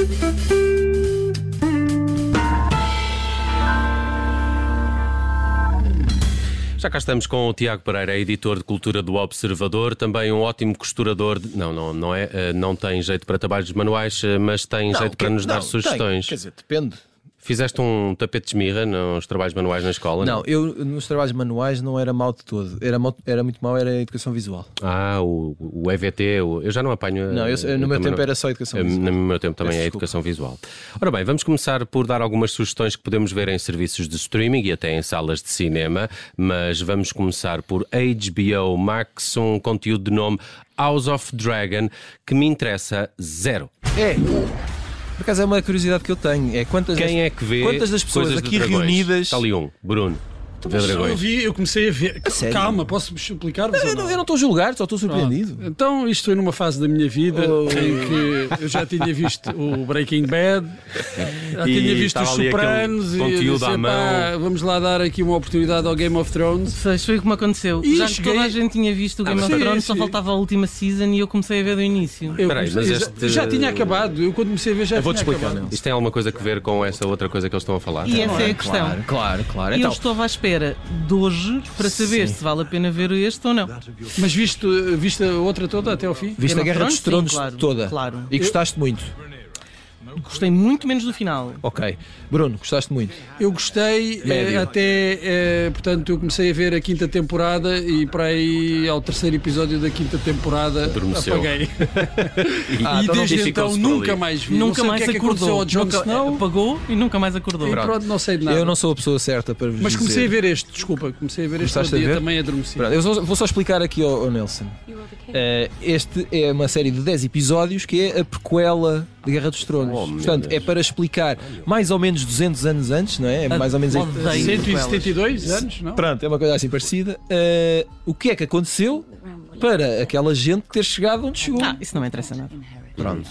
Já cá estamos com o Tiago Pereira, editor de cultura do Observador, também um ótimo costurador. Não tem jeito para trabalhos manuais, mas tem jeito para nos dar sugestões. Quer dizer, depende. Fizeste um tapete de esmirra nos trabalhos manuais na escola? Não, eu nos trabalhos manuais não era mau de todo. Era muito mau, era a educação visual. O EVT, eu já não apanho. Não, no meu tempo era só educação visual. No meu tempo também é educação visual. Ora bem, vamos começar por dar algumas sugestões que podemos ver em serviços de streaming e até em salas de cinema, mas vamos começar por HBO Max, um conteúdo de nome House of Dragon que me interessa zero. Por acaso é uma curiosidade que eu tenho. Quantas das pessoas aqui reunidas. Está ali Bruno. Eu comecei a ver. Calma, posso explicar-vos? Eu não estou a julgar, só estou surpreendido. Então, isto foi numa fase da minha vida em que eu já tinha visto o Breaking Bad, já tinha visto os Sopranos e conteúdo à mão. Vamos lá dar aqui uma oportunidade ao Game of Thrones. Foi como aconteceu. Já que toda a gente tinha visto o Game of Thrones, só faltava a última season e eu comecei a ver do início. Já tinha acabado. Eu quando comecei a ver já tinha acabado. Isto tem alguma coisa a ver com essa outra coisa que eles estão a falar? E essa é a questão. Claro. E eu estou à espera de hoje para saber se vale a pena ver este ou não. Mas viste a outra toda até ao fim? Viste a Guerra dos Tronos toda? Claro. E gostaste muito? Gostei muito menos do final. Ok. Bruno, gostaste muito? Eu gostei portanto, eu comecei a ver a quinta temporada e para aí ao terceiro episódio da quinta temporada adormeceu. Apaguei. E desde então nunca mais vi. Nunca mais acordou. Ao Jon Snow. Apagou e nunca mais acordou. E pronto, não sei de nada. Eu não sou a pessoa certa para vos Mas comecei dizer. a ver este, comecei a ver este outro dia também adormeci. Pronto, eu vou só explicar aqui ao Nelson. Este é uma série de 10 episódios que é a prequela de Guerra dos Tronos. Portanto, é para explicar mais ou menos 200 anos antes, não é? Mais ou menos 172 anos, não? Pronto, é uma coisa assim parecida. O que é que aconteceu para aquela gente ter chegado onde chegou? Isso não me interessa nada. Pronto.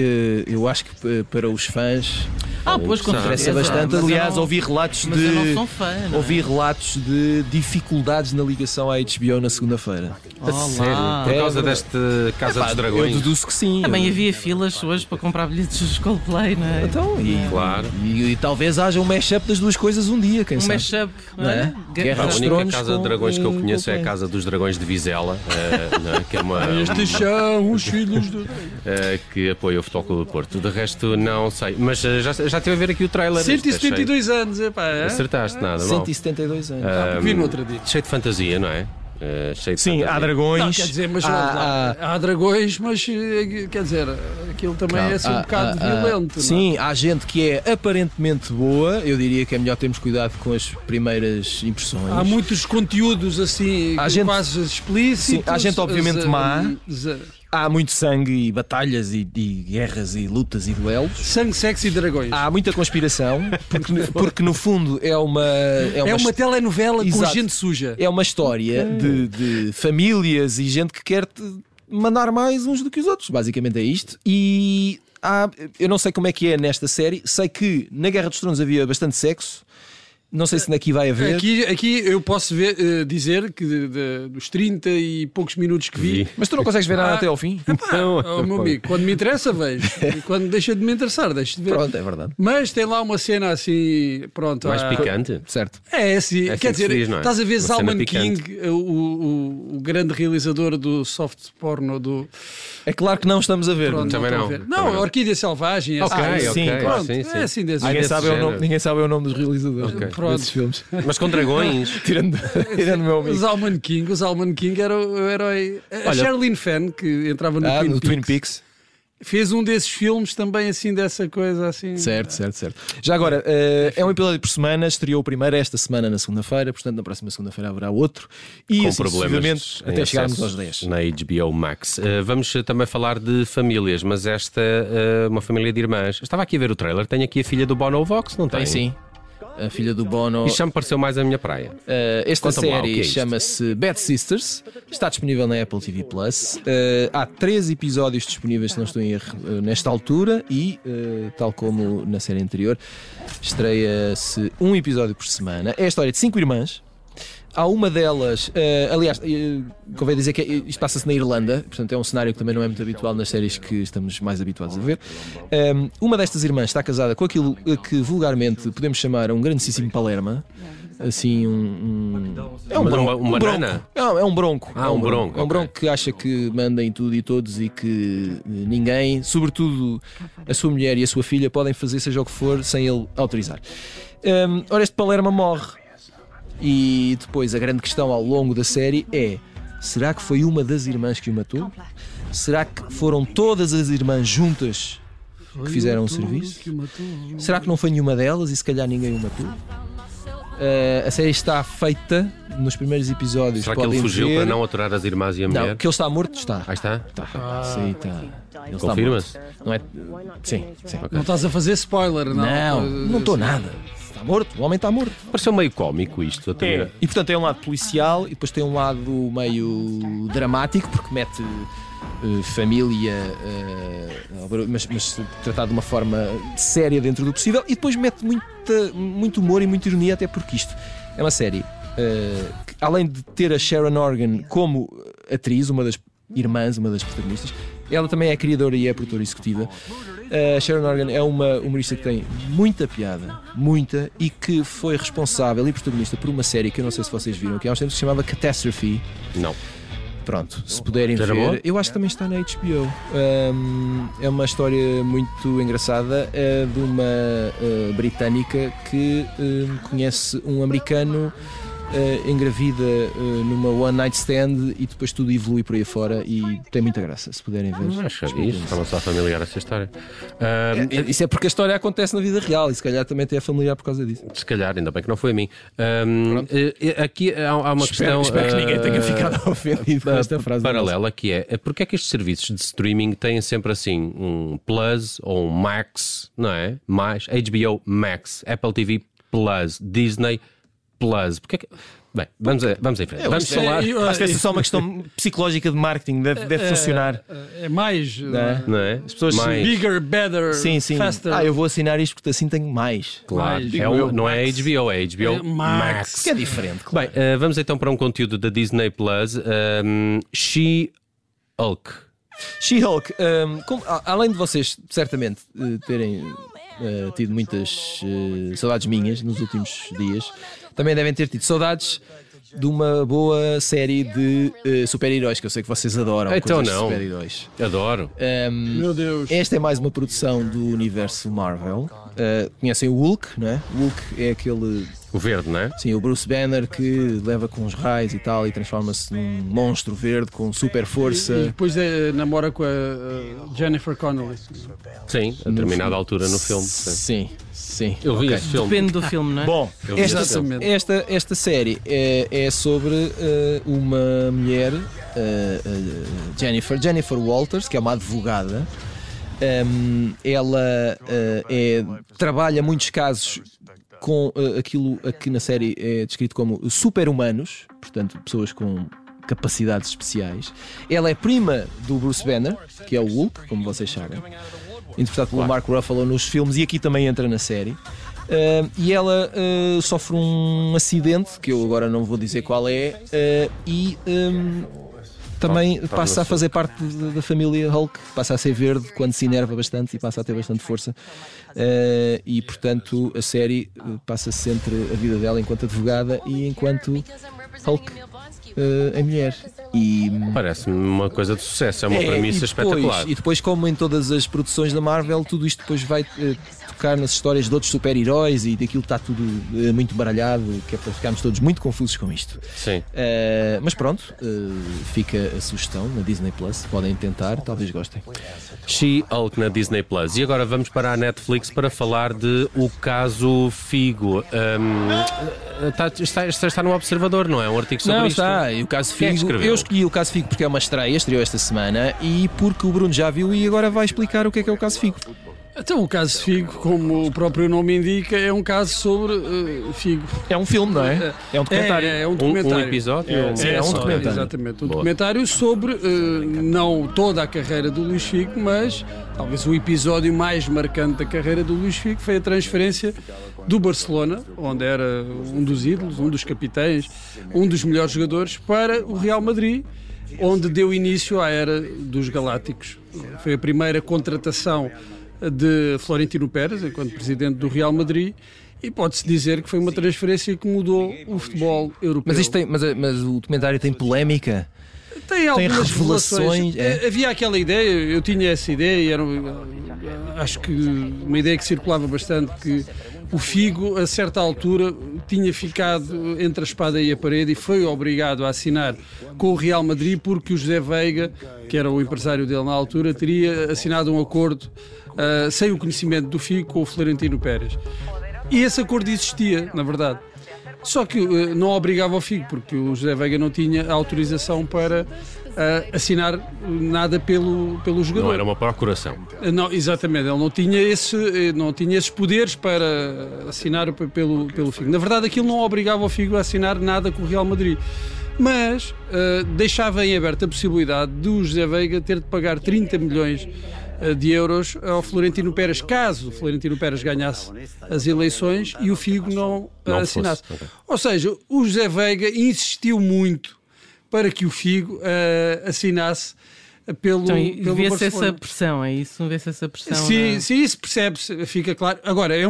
Eu acho que para os fãs pois interessa bastante. Aliás, ouvi relatos eu não sou fã, não é? ouvi relatos de dificuldades na ligação à HBO na segunda-feira. Sério? Por causa deste Casa dos Dragões? Eu deduzo que sim. Também havia filas hoje para comprar bilhetes dos Coldplay, não é? Então, claro. E talvez haja um mashup das duas coisas um dia, quem sabe? Mashup, não é? Guerra A dos única Tronos Casa de Dragões que eu conheço é a Casa dos Dragões de Vizela, não é? Que é uma... Estes são os filhos do... que apoia o Futebol Clube do Porto. De resto, não sei. Mas já estive a ver aqui o trailer. 172 anos, Acertaste, nada. 172 anos. Vi no outro dia. Cheio de fantasia, não é? Cheio de Sim, fantasia. há dragões. Não, quer dizer, mas há dragões, mas quer dizer, aquilo também é assim um bocado violento. Sim, há gente que é aparentemente boa. Eu diria que é melhor termos cuidado com as primeiras impressões. Há muitos conteúdos assim, quase explícitos. Sim, há gente obviamente má. Há muito sangue e batalhas e guerras e lutas e duelos. Sangue, sexo e dragões. Há muita conspiração, porque no fundo é uma telenovela com gente suja. É uma história de famílias e gente que quer mandar mais uns do que os outros. Basicamente é isto. E eu não sei como é que é nesta série. Sei que na Guerra dos Tronos havia bastante sexo. Não sei se daqui vai haver. Aqui eu posso dizer que dos 30 e poucos minutos que vi. Mas tu não consegues ver nada até ao fim? Meu amigo, quando me interessa, vejo. E quando deixa de me interessar, deixo de ver. Pronto, é verdade. Mas tem lá uma cena assim. Pronto. Mais picante? Certo. É assim. assim quer dizer, diz, não é? estás a ver Uma Salman cena King, o grande realizador do soft porno do. É claro que não estamos a ver. Pronto, também não. Não, a Orquídea Selvagem. Sim, pronto. Sim. É assim desse ninguém sabe o nome dos realizadores desses filmes. Mas com dragões. Tirando o meu amigo. O Salman King era o herói. A Sherilyn Fenn, que entrava no Twin Peaks. Fez um desses filmes também assim, dessa coisa assim. Certo. Já agora, é um episódio por semana. Estreou o primeiro esta semana na segunda-feira. Portanto, na próxima segunda-feira haverá outro. E com assim, problemas até chegarmos aos 10 na HBO Max. Vamos também falar de famílias. Mas esta, uma família de irmãs. Estava aqui a ver o trailer. Tem aqui a filha do Bono Vox, não tem? Tem sim. A filha do Bono. Isto já me pareceu mais a minha praia. Esta série chama-se Bad Sisters. Está disponível na Apple TV Plus. Há 3 episódios disponíveis, se não estou em erro, nesta altura. E, tal como na série anterior, estreia-se um episódio por semana. É a história de 5 irmãs. Há uma delas, aliás, convém dizer que isto passa-se na Irlanda, portanto é um cenário que também não é muito habitual nas séries que estamos mais habituados a ver. Uma destas irmãs está casada com aquilo que vulgarmente podemos chamar um grandíssimo Palerma. Assim, é um bronco. Uma banana? Não, é um bronco. É um bronco. É um bronco que acha que manda em tudo e todos e que ninguém, sobretudo a sua mulher e a sua filha, podem fazer seja o que for sem ele autorizar. Ora, este Palerma morre. E depois a grande questão ao longo da série é: será que foi uma das irmãs que o matou? Será que foram todas as irmãs juntas que fizeram o serviço? Será que não foi nenhuma delas e se calhar ninguém o matou? A série está feita nos primeiros episódios. Será que ele fugiu para não aturar as irmãs e a mulher? Não, que ele está morto, está. Está? Sim, está. Confirma-se? Não é? Sim. Okay. Não estás a fazer spoiler, não? Não estou nada. Está morto, o homem está morto. Pareceu meio cómico isto. E portanto tem um lado policial e depois tem um lado meio dramático, porque mete família, mas tratado de uma forma séria dentro do possível, e depois mete muito humor e muita ironia, até porque isto é uma série que, além de ter a Sharon Horgan como atriz, uma das irmãs, uma das protagonistas, ela também é criadora e é produtora executiva. A Sharon Horgan é uma humorista que tem muita piada, e que foi responsável e protagonista por uma série que eu não sei se vocês viram, que há uns tempos se chamava Catastrophe. Não. Pronto, se puderem ver, eu acho que também está na HBO. É uma história muito engraçada de uma britânica que conhece um americano, engravida numa one night stand e depois tudo evolui por aí fora e tem muita graça, se puderem ver. Acho que é isso, estava só familiar essa história. Isso é porque a história acontece na vida real e se calhar também é familiar por causa disso. Se calhar, ainda bem que não foi a mim. Aqui há uma questão. Espero que ninguém tenha ficado ofendido com esta frase. Paralela, que é porque é que estes serviços de streaming têm sempre assim um Plus ou um Max, não é? Mais HBO Max, Apple TV Plus, Disney Plus. Porque é que... Bem, vamos em frente. Vamos falar. Acho que essa é só uma questão psicológica de marketing, deve funcionar. É mais. Não é? As pessoas bigger, better, sim. faster. Eu vou assinar isto porque assim tenho mais. Claro. Mais. Não é HBO, é HBO Max. Que é diferente. Claro. Bem, vamos então para um conteúdo da Disney Plus. She-Hulk. She-Hulk, além de vocês certamente terem tido muitas saudades minhas nos últimos dias, também devem ter tido saudades de uma boa série de super-heróis, que eu sei que vocês adoram. Então não. Super-heróis. Adoro. Meu Deus. Esta é mais uma produção do universo Marvel. Conhecem o Hulk, não é? O Hulk é aquele... O verde, não é? Sim, o Bruce Banner que leva com os raios e tal e transforma-se num monstro verde com super força. E depois namora com a Jennifer Connelly. Sim, a determinada altura no filme. Sim. Eu vi esse filme. Depende do filme, não é? Bom, esta série é sobre uma mulher, Jennifer Walters, que é uma advogada. Ela trabalha muitos casos com aquilo que na série é descrito como super-humanos, portanto, pessoas com capacidades especiais. Ela é prima do Bruce Banner, que é o Hulk, como vocês sabem, interpretado pelo Mark Ruffalo nos filmes e aqui também entra na série. E ela sofre um acidente, que eu agora não vou dizer qual é, e também passa a fazer parte da família Hulk, passa a ser verde quando se enerva bastante e passa a ter bastante força. E portanto a série passa-se entre a vida dela enquanto advogada e enquanto Hulk, a mulher. E parece-me uma coisa de sucesso, é uma premissa espetacular. E depois, como em todas as produções da Marvel, tudo isto depois vai tocar nas histórias de outros super-heróis e daquilo está tudo muito baralhado, que é para ficarmos todos muito confusos com isto. Sim. Mas pronto, fica a sugestão na Disney Plus, podem tentar, talvez gostem. She-Hulk na Disney Plus. E agora vamos para a Netflix para falar de O Caso Figo. Está no Observador, não é? Um artigo sobre isto. Não, está. E o Caso Figo, eu escolhi o Caso Figo porque é uma estreia, estreou esta semana e porque o Bruno já viu e agora vai explicar o que é o Caso Figo. Então, o caso Figo, como o próprio nome indica, é um caso sobre Figo. É um filme, não é? É um documentário. É um documentário. Um episódio? É um documentário. Exatamente. Um documentário sobre, não toda a carreira do Luís Figo, mas talvez o episódio mais marcante da carreira do Luís Figo foi a transferência do Barcelona, onde era um dos ídolos, um dos capitães, um dos melhores jogadores, para o Real Madrid, onde deu início à era dos Galácticos. Foi a primeira contratação de Florentino Pérez, enquanto presidente do Real Madrid, e pode-se dizer que foi uma transferência que mudou o futebol europeu. Mas o documentário tem polémica? Tem algumas revelações. Havia aquela ideia, eu tinha essa ideia, acho que uma ideia que circulava bastante, que o Figo, a certa altura, tinha ficado entre a espada e a parede e foi obrigado a assinar com o Real Madrid porque o José Veiga, que era o empresário dele na altura, teria assinado um acordo sem o conhecimento do Figo com o Florentino Pérez. E esse acordo existia, na verdade. Só que não obrigava o Figo, porque o José Veiga não tinha autorização para assinar nada pelo jogador. Não era uma procuração. Não, exatamente, ele não tinha esses poderes para assinar pelo Figo. Na verdade, aquilo não obrigava o Figo a assinar nada com o Real Madrid. Mas deixava em aberto a possibilidade do José Veiga ter de pagar 30 milhões de euros ao Florentino Pérez, caso o Florentino Pérez ganhasse as eleições e o Figo não assinasse. Okay. Ou seja, o José Veiga insistiu muito para que o Figo assinasse pelo vê-se essa pressão, é isso? Vê-se essa pressão? Sim, isso percebe-se, fica claro. Agora, foi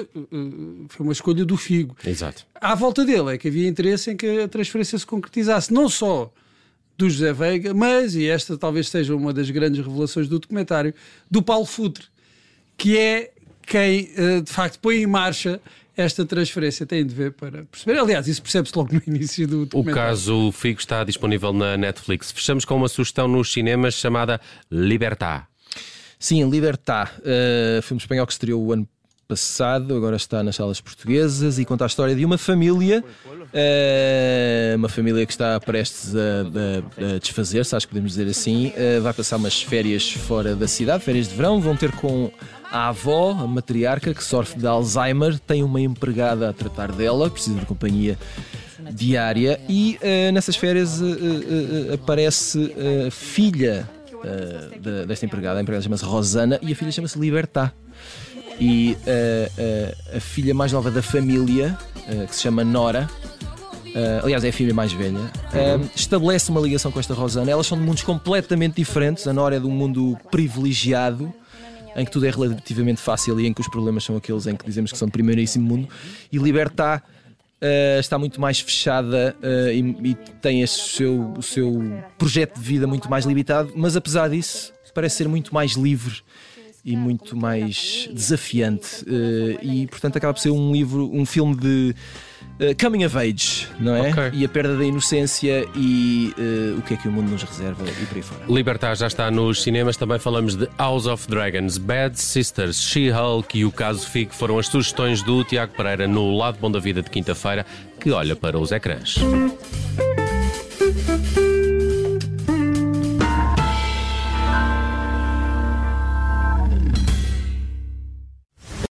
uma escolha do Figo. Exato. À volta dele é que havia interesse em que a transferência se concretizasse, não só do José Veiga, mas, e esta talvez seja uma das grandes revelações do documentário, do Paulo Futre, que é quem, de facto, põe em marcha esta transferência. Tem de ver para perceber. Aliás, isso percebe-se logo no início do documentário. O caso Figo está disponível na Netflix. Fechamos com uma sugestão nos cinemas chamada Libertad. Sim, Libertad. Filme espanhol que estreou o ano passado, agora está nas salas portuguesas e conta a história de uma família que está prestes a desfazer-se, acho que podemos dizer assim. Vai passar umas férias fora da cidade, férias de verão, vão ter com a avó, a matriarca, que sofre de Alzheimer, tem uma empregada a tratar dela, precisa de companhia diária e nessas férias aparece a filha desta empregada, a empregada chama-se Rosana e a filha chama-se Libertad. E a filha mais nova da família, que se chama Nora, aliás é a filha mais velha, estabelece uma ligação com esta Rosana. Elas são de mundos completamente diferentes. A Nora é de um mundo privilegiado, em que tudo é relativamente fácil e em que os problemas são aqueles em que dizemos que são de primeiríssimo mundo. E Libertad está muito mais fechada e tem o seu projeto de vida muito mais limitado, mas apesar disso parece ser muito mais livre e muito mais desafiante e portanto acaba por ser um filme de coming of age, não é? Okay. E a perda da inocência e o que é que o mundo nos reserva e por aí fora. Libertad já está nos cinemas. Também falamos de House of Dragons, Bad Sisters, She-Hulk e o caso Figo foram as sugestões do Tiago Pereira no Lado Bom da Vida de quinta-feira, que olha para os ecrãs.